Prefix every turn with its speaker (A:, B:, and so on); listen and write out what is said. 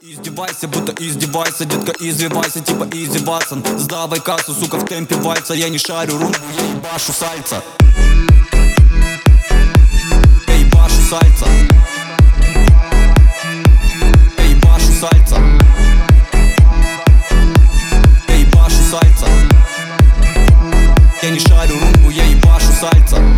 A: Издевайся, будто издевайся, детка, извивайся, типа изи Ватсон. Сдавай кассу, сука, в темпе вальса. Я не шарю румбу, я ебашу сальца. Я ебашу сальца. Я ебашу сальца. Я ебашу сальца. Я не шарю румбу, я ебашу сальца.